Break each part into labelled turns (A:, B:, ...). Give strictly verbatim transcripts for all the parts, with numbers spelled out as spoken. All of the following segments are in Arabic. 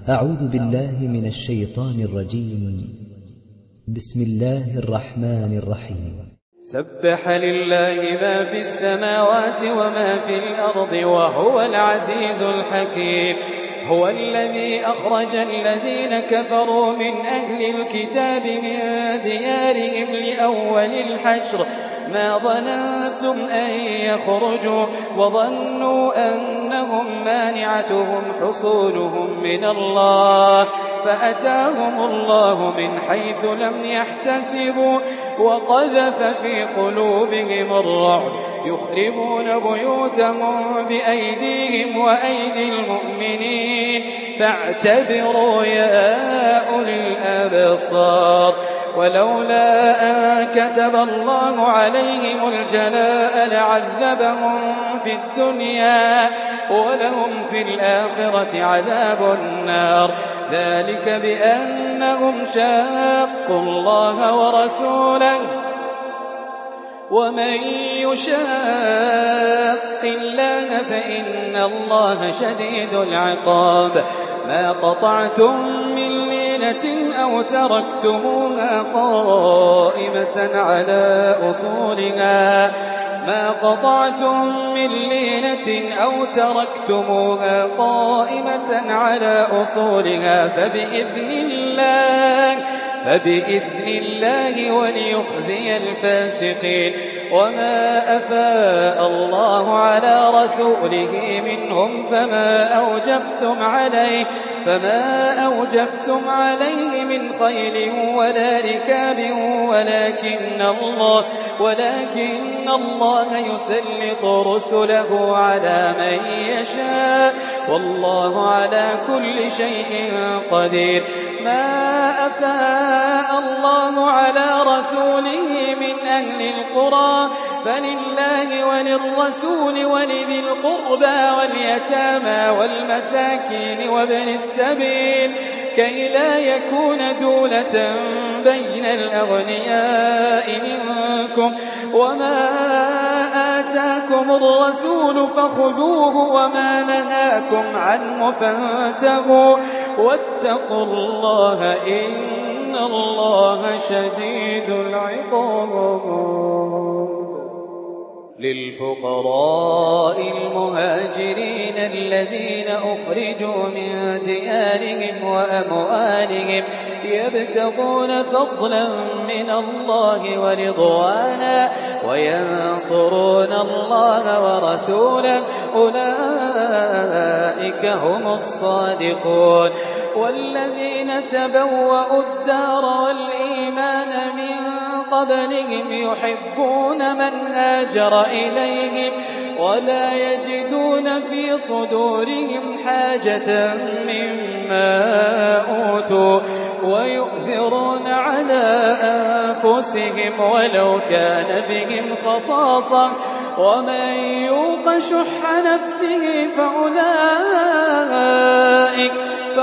A: أعوذ بالله من الشيطان الرجيم. بسم الله الرحمن الرحيم.
B: سبح لله ما في السماوات وما في الأرض وهو العزيز الحكيم. هو الذي أخرج الذين كفروا من أهل الكتاب من ديارهم لأول الحشر ما ظننتم أن يخرجوا وظنوا أنهم مانعتهم حصولهم من الله فأتاهم الله من حيث لم يحتسبوا وقذف في قلوبهم الرعب يخربون بيوتهم بأيديهم وأيدي المؤمنين فاعتبروا يا أولي الأبصار. ولولا أن كتب الله عليهم الجلاء لعذبهم في الدنيا ولهم في الآخرة عذاب النار ذلك بأنهم شاقوا الله ورسوله ومن يشاق الله فإن الله شديد العقاب. ما قطعتم من لينة أو تركتموها قائمة على أصولها ما قطعتم من لينة أو تركتموها قائمة على أصولها فبإذن الله فبإذن الله وليخزي الفاسقين. وما أفاء الله على رسوله منهم فما أوجفتم عليه فما أوجفتم عليه من خيل ولا ركاب ولكن الله ولكن الله يسلط رسله على من يشاء والله على كل شيء قدير. ما أفاء الله على رسوله من أهل القرى فلله وللرسول ولذي القربى واليتامى والمساكين وابن السبيل كي لا يكون دولة بين الأغنياء منكم. وما آتاكم الرسول فخذوه وما نهاكم عنه فانتهوا واتقوا الله إن الله شديد العقاب. للفقراء المهاجرين الذين أخرجوا من ديارهم وأموالهم يبتغون فضلا من الله ورضوانا وينصرون الله ورسوله أولئك هم الصادقون. والذين تبوأوا الدار والإيمان من قبلهم يحبون من هاجر إليهم ولا يجدون في صدورهم حاجة مما أوتوا ويؤثرون على أنفسهم ولو كان بهم خصاصة ومن يوق شح نفسه فأولئك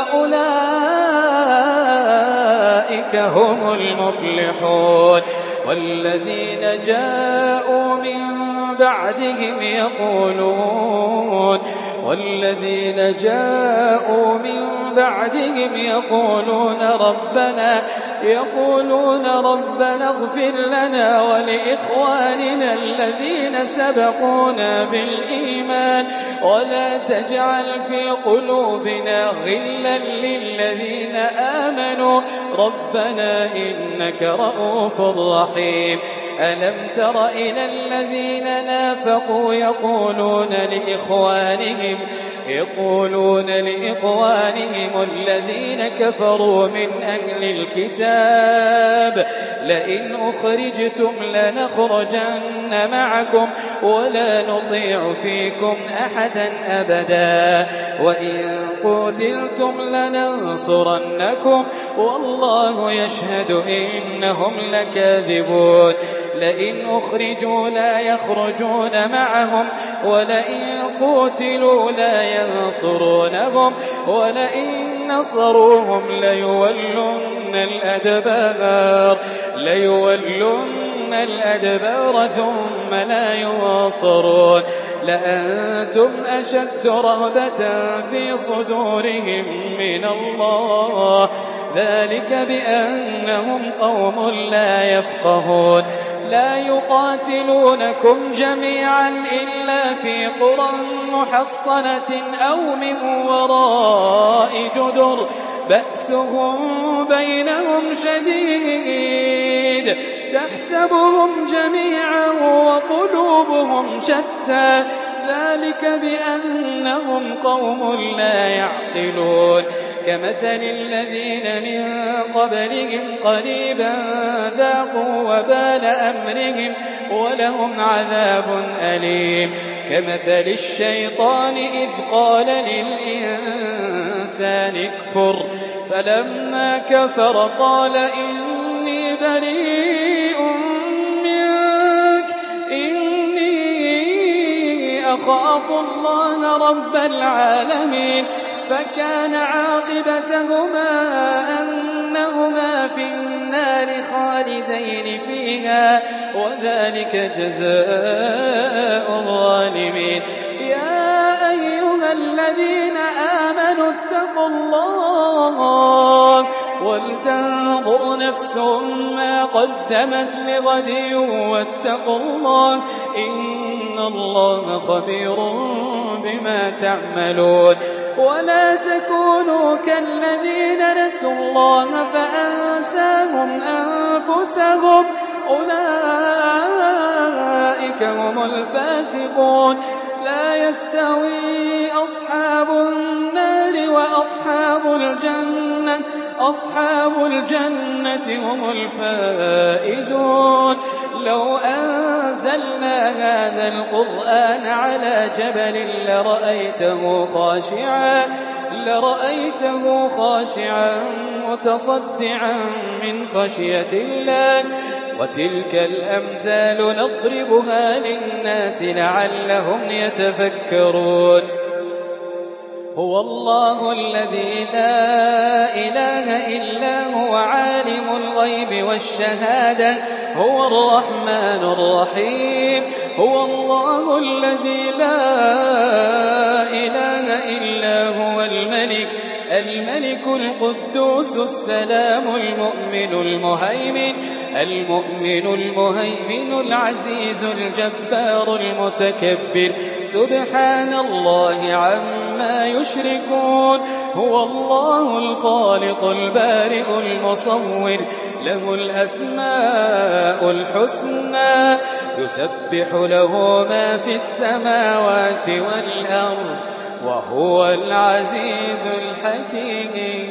B: فأولئك هم المفلحون. والذين جاءوا من بعدهم يقولون والذين جاءوا من بعدهم يقولون ربنا يقولون ربنا اغفر لنا ولإخواننا الذين سبقونا بالإيمان ولا تجعل في قلوبنا غلا للذين آمنوا ربنا إنك رؤوف رحيم. ألم تر إلى الذين نافقوا يقولون لإخوانهم يقولون لإخوانهم الذين كفروا من أهل الكتاب لئن أخرجتم لنخرجن معكم ولا نطيع فيكم أحدا أبدا وإن قتلتم لننصرنكم والله يشهد إنهم لكاذبون. لئن أخرجوا لا يخرجون معهم ولئن قتلوا لا ينصرونهم ولئن نصروهم ليولن الأدبار ليولن الأدبار ثم لا ينصرون. لأنتم أشد رهبة في صدورهم من الله، ذلك بأنهم قوم لا يفقهون. لا يقاتلونكم جميعا إلا في قرى محصنة أو من وراء جدر بأسهم بينهم شديد، تحسبهم جميعا وقلوبهم شتى، ذلك بأنهم قوم لا يعقلون. كمثل الذين من قبلهم قريبا ذاقوا وبال أمرهم ولهم عذاب أليم. كمثل الشيطان إذ قال للإنسان اكفر فلما كفر قال إني بريء منك إني أخاف الله رب العالمين. فكان عاقبتهما أنهما في النار خالدين فيها، وذلك جزاء الظالمين. يا أيها الذين آمنوا اتقوا الله ولتنظر نفس ما قدمت لغد واتقوا الله إن الله خبير بما تعملون. ولا تكونوا كالذين نسوا الله فأنساهم أنفسهم أولئك هم الفاسقون. لا يستوي أصحاب النار وأصحاب الجنة أصحاب الجنة هم الفائزون. لو أنزلنا هذا القرآن على جبل لرأيته خاشعا لرأيته خاشعا متصدعا من خشية الله. وتلك الأمثال نضربها للناس لعلهم يتفكرون. هو الله الذي لا إله إلا هو عالم الغيب والشهادة هو الرحمن الرحيم. هو الله الذي لا إله إلا هو الملك الملك القدوس السلام المؤمن المهيمن المؤمن المهيمن العزيز الجبار المتكبر. سبحان الله عما يشركون. هو الله الخالق البارئ المصور له الأسماء الحسنى يسبح له ما في السماوات والأرض وهو العزيز الحكيم.